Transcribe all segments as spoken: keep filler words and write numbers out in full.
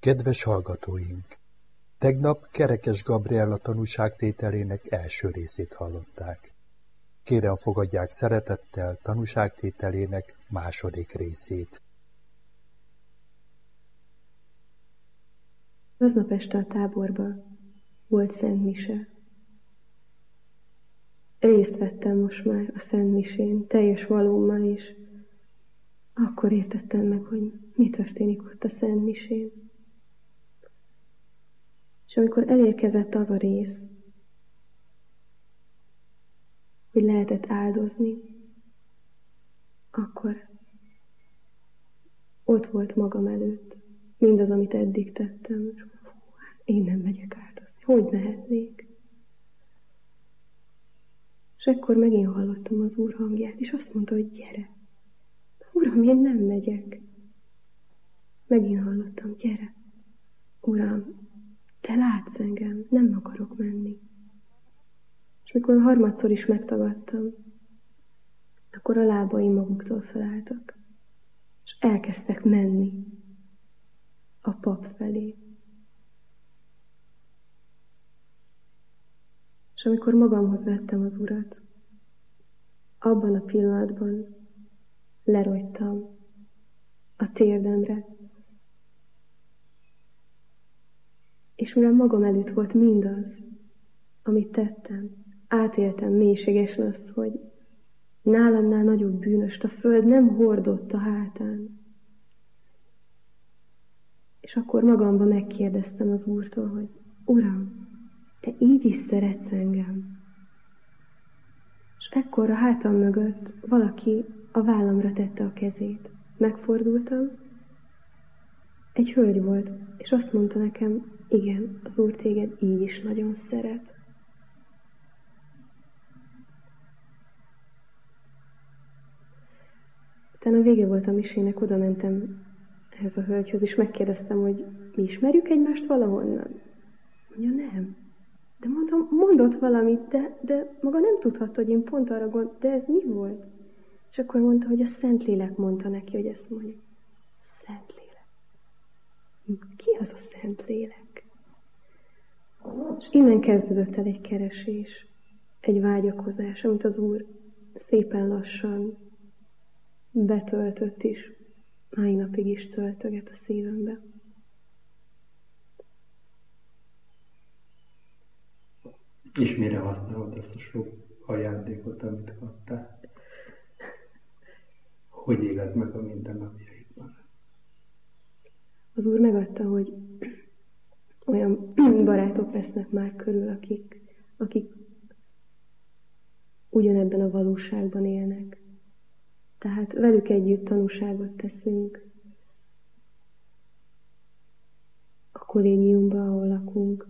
Kedves hallgatóink! Tegnap Kerekes Gabriella tanúságtételének első részét hallották. Kérem, fogadják szeretettel tanúságtételének második részét. Aznap este a táborban volt Szent Mise. Részt vettem most már a Szent Misén, teljes valómmal is. Akkor értettem meg, hogy mi történik ott a Szent Misén. És amikor elérkezett az a rész, hogy lehetett áldozni, akkor ott volt magam előtt mindaz, amit eddig tettem. Én nem megyek áldozni. Hogy mehetnék? És ekkor megint hallottam az Úr hangját, és azt mondta, hogy gyere. Uram, én nem megyek. Megint hallottam, gyere. Uram, te látsz engem, nem akarok menni. És mikor harmadszor is megtagadtam, akkor a lábaim maguktól felálltak, és elkezdtek menni a pap felé. És amikor magamhoz vettem az Urat, abban a pillanatban lerogytam a térdemre, és mivel magam előtt volt mindaz, amit tettem, átéltem mélységesen azt, hogy nálamnál nagyobb bűnöst a föld nem hordott a hátán. És akkor magamban megkérdeztem az Úrtól, hogy Uram, te így is szeretsz engem. És ekkor a hátam mögött valaki a vállamra tette a kezét. Megfordultam, egy hölgy volt, és azt mondta nekem, igen, az Úr téged így is nagyon szeret. Utána a vége volt a misének, oda mentem ehhez a hölgyhöz, és megkérdeztem, hogy mi ismerjük egymást valahonnan. Azt mondja, nem. De mondom, mondott valamit, de, de maga nem tudhatta, hogy én pont arra gondoltam, de ez mi volt? És akkor mondta, hogy a Szentlélek mondta neki, hogy ezt mondja. A Szentlélek. Ki az a Szentlélek? És innen kezdődött el egy keresés, egy vágyakozás, amit az Úr szépen lassan betöltött is, mai napig is töltöget a szívembe. És mire használod ezt a sok ajándékot, amit kaptál? Hogy éled meg a mindennapjaidban? Az Úr megadta, hogy olyan barátok vesznek már körül, akik, akik ugyanebben a valóságban élnek. Tehát velük együtt tanúságot teszünk a kollégiumban, ahol lakunk.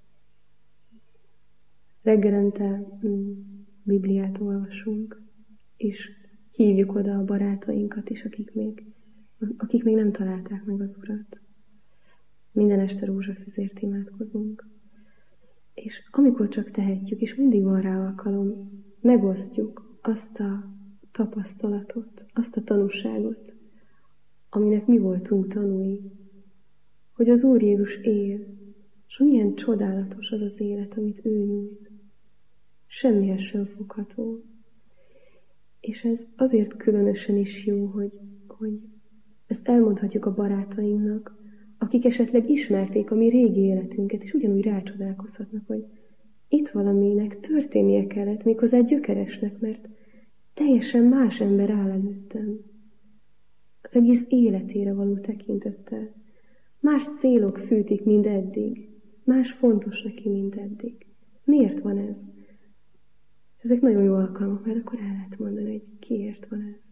Reggelente Bibliát olvasunk, és hívjuk oda a barátainkat is, akik még, akik még nem találták meg az Urat. Minden este rózsafüzért imádkozunk. És amikor csak tehetjük, és mindig van rá alkalom, megosztjuk azt a tapasztalatot, azt a tanúságot, aminek mi voltunk tanúi, hogy az Úr Jézus él, és milyen csodálatos az az élet, amit ő nyújt. Semmihez sem fogható. És ez azért különösen is jó, hogy, hogy ezt elmondhatjuk a barátainknak, akik esetleg ismerték a mi régi életünket, és ugyanúgy rácsodálkozhatnak, hogy itt valaminek történnie kellett, méghozzá gyökeresnek, mert teljesen más ember áll előttem. Az egész életére való tekintettel. Más célok fűtik, mint eddig. Más fontos neki, mint eddig. Miért van ez? Ezek nagyon jó alkalmak, mert akkor el lehet mondani, hogy kiért van ez.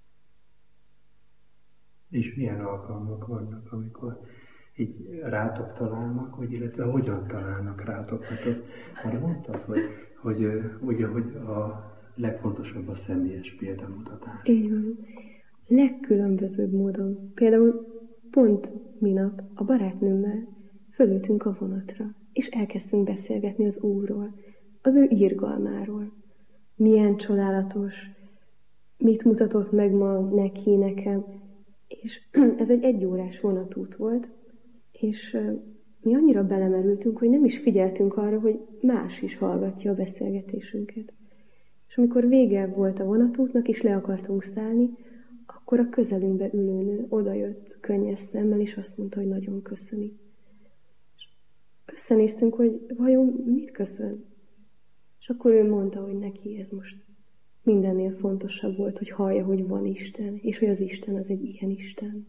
És milyen alkalmak vannak, amikor így rátok találnak, vagy illetve hogyan találnak rátok? Mert azt már mondtad, hogy, hogy, ugye, hogy a legfontosabb a személyes példamutatás. Így van. Legkülönbözőbb módon. Például pont minap a barátnőmmel fölültünk a vonatra, és elkezdtünk beszélgetni az Úrról, az ő irgalmáról. Milyen csodálatos, mit mutatott meg ma neki, nekem. És ez egy egyórás vonatút volt, És mi annyira belemerültünk, hogy nem is figyeltünk arra, hogy más is hallgatja a beszélgetésünket. És amikor vége volt a vonatútnak, és le akartunk szállni, akkor a közelünkbe ülőnő odajött könnyes szemmel, és azt mondta, hogy nagyon köszöni. És összenéztünk, hogy vajon mit köszön? És akkor ő mondta, hogy neki ez most mindennél fontosabb volt, hogy hallja, hogy van Isten, és hogy az Isten az egy ilyen Isten.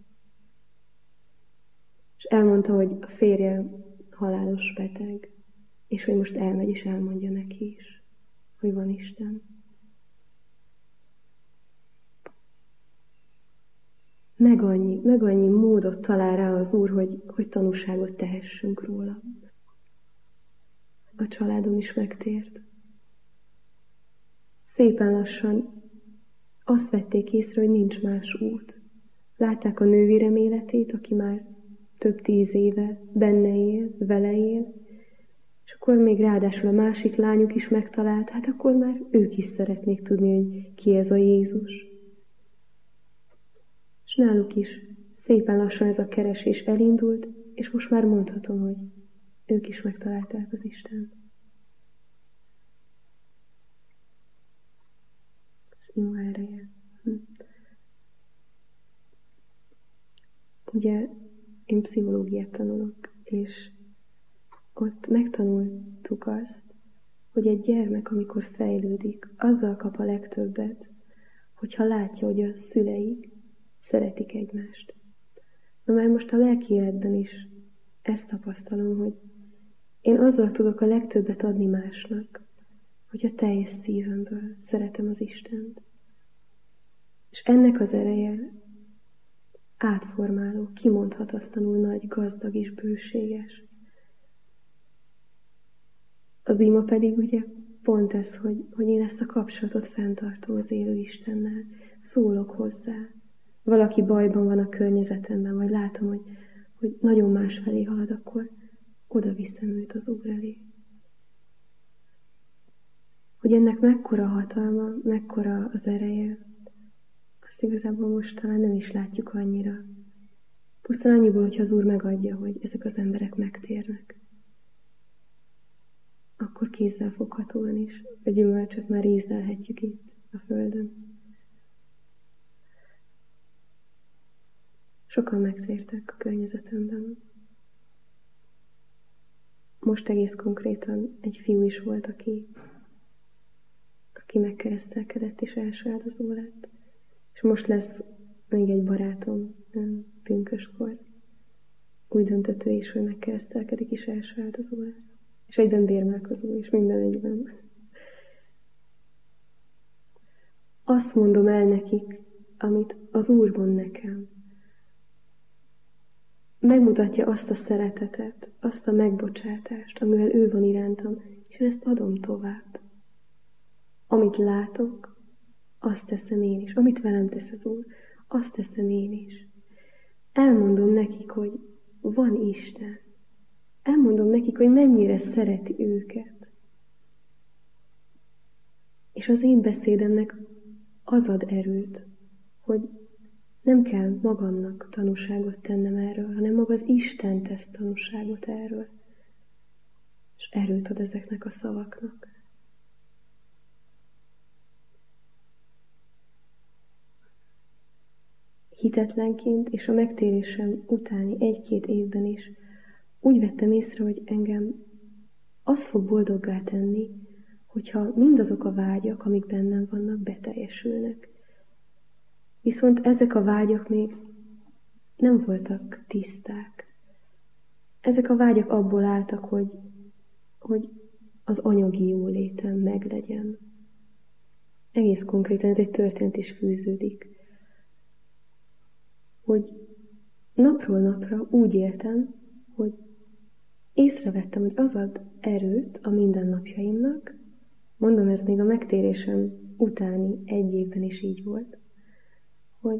És elmondta, hogy a férje halálos beteg, és hogy most elmegy, és elmondja neki is, hogy van Isten. Meg annyi, meg annyi módot talál rá az Úr, hogy, hogy tanúságot tehessünk róla. A családom is megtért. Szépen lassan azt vették észre, hogy nincs más út. Látták a nővérem életét, aki már több tíz éve benne él, vele él, és akkor még ráadásul a másik lányuk is megtalált, hát akkor már ők is szeretnék tudni, hogy ki ez a Jézus. És náluk is szépen lassan ez a keresés elindult, és most már mondhatom, hogy ők is megtalálták az Istent. Az ima ereje. Hm. Ugye én pszichológiát tanulok, és ott megtanultuk azt, hogy egy gyermek, amikor fejlődik, azzal kap a legtöbbet, hogyha látja, hogy a szüleik szeretik egymást. Na már most a lelki életben is ezt tapasztalom, hogy én azzal tudok a legtöbbet adni másnak, hogy a teljes szívemből szeretem az Istent. És ennek az ereje átformáló, kimondhatatlanul nagy, gazdag és bőséges. Az ima pedig ugye pont ez, hogy, hogy én ezt a kapcsolatot fenntartom az élő Istennel, szólok hozzá. Valaki bajban van a környezetemben, vagy látom, hogy, hogy nagyon másfelé halad, akkor oda viszem őt az Úr elé. Hogy ennek mekkora hatalma, mekkora az ereje, azt igazából most talán nem is látjuk annyira. Pusztán annyiból, hogyha az Úr megadja, hogy ezek az emberek megtérnek. Akkor kézzelfoghatóan is a gyümölcsöt már ízlelhetjük itt a földön. Sokan megtértek a környezetemben. Most egész konkrétan egy fiú is volt, aki, aki megkeresztelkedett és első áldozó lett. És most lesz még egy barátom pünköstkor. Úgy döntött ő is, hogy megkeresztelkedik és első áldozó lesz. És egyben bérmálkozó, és minden egyben. Azt mondom el nekik, amit az Úr mond nekem. Megmutatja azt a szeretetet, azt a megbocsátást, amivel ő van irántam, és én ezt adom tovább. Amit látok, azt teszem én is. Amit velem tesz az Úr, azt teszem én is. Elmondom nekik, hogy van Isten. Elmondom nekik, hogy mennyire szereti őket. És az én beszédemnek az ad erőt, hogy nem kell magamnak tanúságot tennem erről, hanem maga az Isten tesz tanúságot erről. És erőt ad ezeknek a szavaknak. Hitetlenként és a megtérésem utáni egy-két évben is úgy vettem észre, hogy engem az fog boldoggá tenni, hogyha mindazok a vágyak, amik bennem vannak, beteljesülnek. Viszont ezek a vágyak még nem voltak tiszták. Ezek a vágyak abból álltak, hogy, hogy az anyagi jólétem meglegyen. Egész konkrétan ez egy történet is fűződik. Hogy napról napra úgy éltem, hogy észrevettem, hogy az ad erőt a mindennapjaimnak, mondom, ez még a megtérésem utáni egy évben is így volt, hogy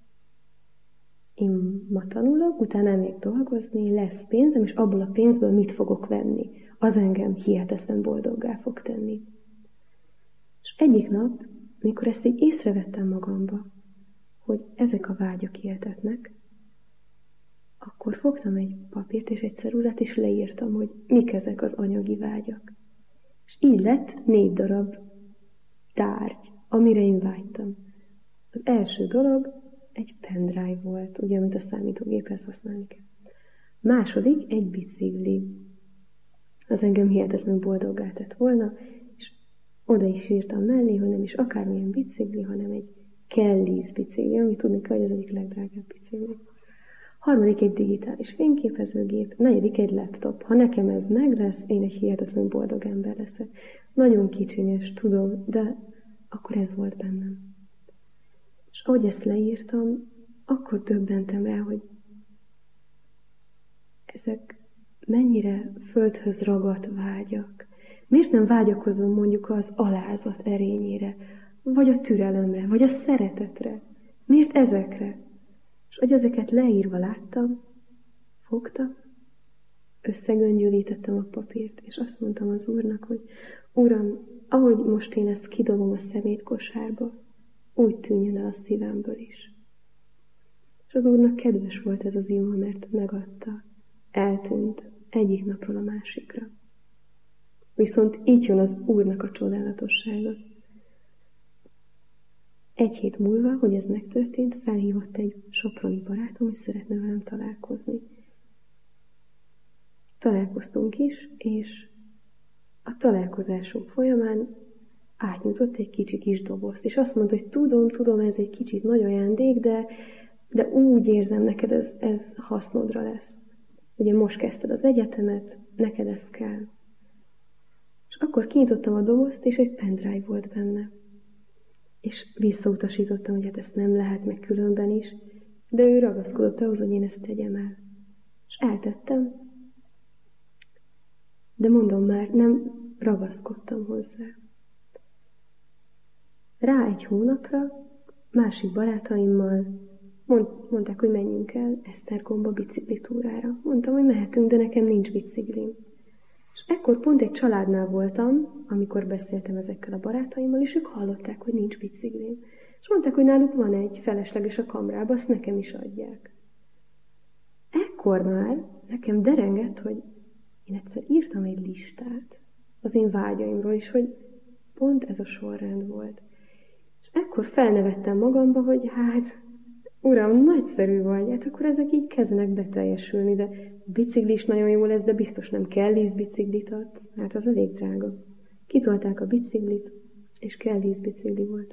én ma tanulok, utána még dolgozni, lesz pénzem, és abból a pénzből mit fogok venni? Az engem hihetetlen boldoggá fog tenni. És egyik nap, mikor ezt így észrevettem magamba, hogy ezek a vágyak éltetnek, akkor fogtam egy papírt és egy ceruzát, és leírtam, hogy mik ezek az anyagi vágyak. És így lett négy darab tárgy, amire én vágytam. Az első dolog egy pendrive volt, ugye, amit a számítógéphez használni kell. Második egy bicikli. Az engem hihetetlenül boldoggá tett volna, és oda is írtam mellé, hogy nem is akármilyen bicikli, hanem egy Kelly's bicikli, ami tudni kell, hogy az egyik legdrágább bicikli. Harmadik egy digitális fényképezőgép, negyedik egy laptop. Ha nekem ez meg lesz, én egy hihetetlenül boldog ember leszek. Nagyon kicsinyes, tudom, de akkor ez volt bennem. És ahogy ezt leírtam, akkor döbbentem rá, hogy ezek mennyire földhöz ragadt vágyak. Miért nem vágyakozom mondjuk az alázat erényére, vagy a türelemre, vagy a szeretetre? Miért ezekre? És hogy ezeket leírva láttam, fogtam, összegöngyölítettem a papírt, és azt mondtam az Úrnak, hogy Uram, ahogy most én ezt kidobom a szemétkosárba, úgy tűnjön el a szívemből is. És az Úrnak kedves volt ez az ima, mert megadta. Eltűnt egyik napról a másikra. Viszont így jön az Úrnak a csodálatossága. Egy hét múlva, hogy ez megtörtént, felhívott egy soproni barátom, hogy szeretne velem találkozni. Találkoztunk is, és a találkozásunk folyamán átnyújtott egy kicsi kis dobozt, és azt mondta, hogy tudom, tudom, ez egy kicsit nagy ajándék, de, de úgy érzem, neked ez, ez hasznodra lesz. Ugye most kezdted az egyetemet, neked ez kell. És akkor kinyitottam a dobozt, és egy pendrive volt benne. És visszautasítottam, hogy hát ezt nem lehet, meg különben is, de ő ragaszkodott ahhoz, hogy én ezt tegyem el. És eltettem, de mondom már, nem ragaszkodtam hozzá. Rá egy hónapra másik barátaimmal mond, mondták, hogy menjünk el Esztergomba biciklitúrára. Mondtam, hogy mehetünk, de nekem nincs biciklim. És ekkor pont egy családnál voltam, amikor beszéltem ezekkel a barátaimmal, és ők hallották, hogy nincs biciklim. És mondták, hogy náluk van egy felesleges a kamrába, azt nekem is adják. Ekkor már nekem derengett, hogy én egyszer írtam egy listát az én vágyaimról is, hogy pont ez a sorrend volt. És ekkor felnevettem magamba, hogy hát, Uram, nagyszerű vagy, hát akkor ezek így kezdenek beteljesülni, de bicikli is nagyon jó lesz, de biztos nem Kelly's biciklit adsz. Hát az elég drága. Kitolták a biciklit, és Kelly's bicikli volt.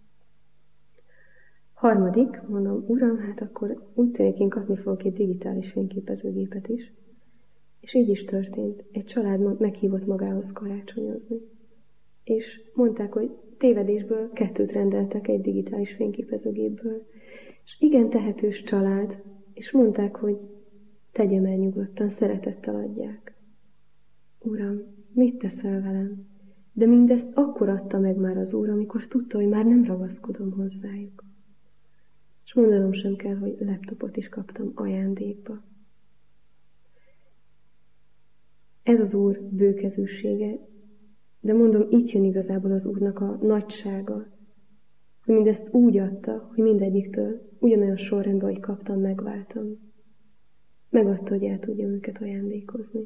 Harmadik, mondom, Uram, hát akkor úgy tűnik, én kapni fogok egy digitális fényképezőgépet is. És így is történt. Egy család meghívott magához karácsonyozni. És mondták, hogy tévedésből kettőt rendeltek egy digitális fényképezőgépből. És igen tehetős család, és mondták, hogy tegyem el nyugodtan, szeretettel adják. Uram, mit teszel velem? De mindezt akkor adta meg már az Úr, amikor tudta, hogy már nem ragaszkodom hozzájuk. És mondanom sem kell, hogy laptopot is kaptam ajándékba. Ez az Úr bőkezűsége, de mondom, itt jön igazából az Úrnak a nagysága, hogy mindezt úgy adta, hogy mindegyiktől ugyanolyan sorrendben, hogy kaptam, megváltam. Megadta, hogy el tudjam őket ajándékozni.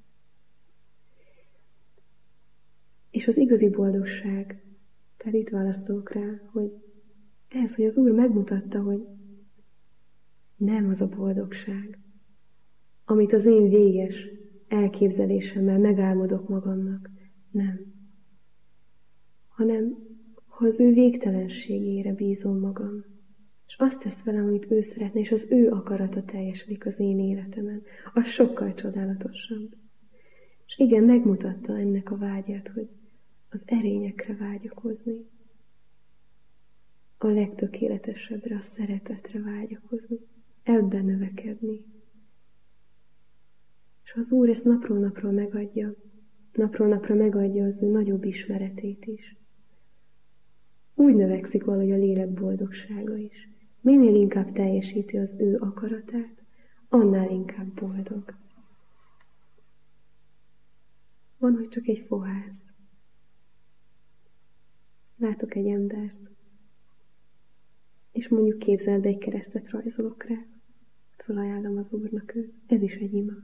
És az igazi boldogság, tehát itt válaszolok rá, hogy ez, hogy az Úr megmutatta, hogy nem az a boldogság, amit az én véges elképzelésemmel megálmodok magamnak, nem. Hanem, ha az ő végtelenségére bízom magam, és azt tesz velem, amit ő szeretne, és az ő akarata teljesedik az én életemen, az sokkal csodálatosabb. És igen, megmutatta ennek a vágyát, hogy az erényekre vágyakozni, a legtökéletesebbre, a szeretetre vágyakozni, ebben növekedni. És az Úr ezt napról napról megadja, napról napra megadja az ő nagyobb ismeretét is. Úgy növekszik valahogy a lélek boldogsága is. Minél inkább teljesíti az ő akaratát, annál inkább boldog. Van, hogy csak egy fohász. Látok egy embert, és mondjuk képzeld, egy keresztet rajzolok rá. felajánlom az Úrnak őt. Ez is egy ima.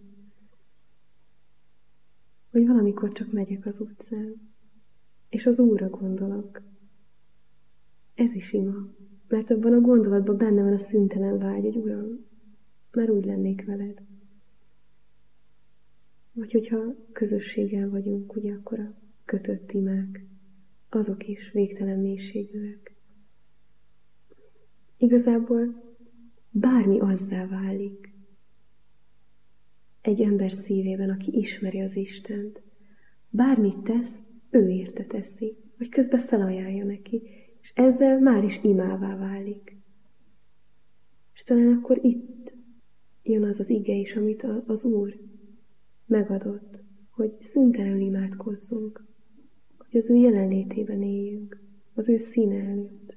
Hogy valamikor csak megyek az utcán, és az Úrra gondolok. Ez is ima. Mert abban a gondolatban benne van a szüntelen vágy, hogy Uram, már úgy lennék veled. Vagy hogyha közösséggel vagyunk, ugye akkor a kötött imák, azok is végtelen mélységűek. Igazából bármi azzá válik egy ember szívében, aki ismeri az Istent. Bármit tesz, ő érte teszi, vagy közben felajánlja neki, és ezzel már is imává válik. És talán akkor itt jön az az ige is, amit az Úr megadott, hogy szüntelenül imádkozzunk, hogy az ő jelenlétében éljünk, az ő színe előtt.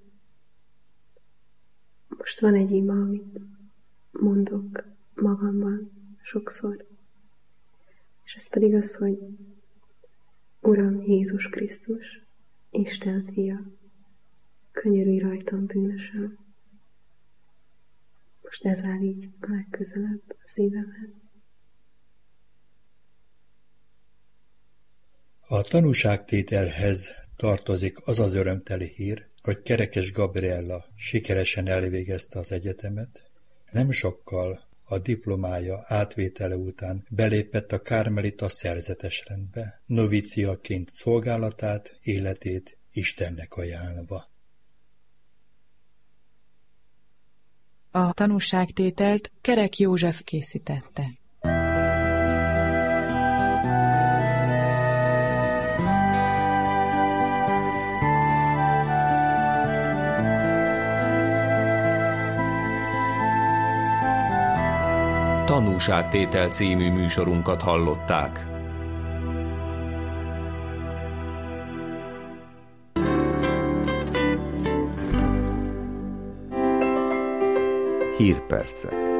Most van egy ima, amit mondok magamban sokszor, és ez pedig az, hogy Uram Jézus Krisztus, Isten fia, könyörülj rajtam bűnösen. Most ez áll így a legközelebb a szívemben. A tanúságtételhez tartozik az az örömteli hír, hogy Kerekes Gabriella sikeresen elvégezte az egyetemet, nem sokkal a diplomája átvétele után belépett a Kármelita szerzetesrendbe, noviciaként szolgálatát, életét Istennek ajánlva. A tanúságtételt Kerek József készítette. Tanúságtétel című műsorunkat hallották. Hírpercek.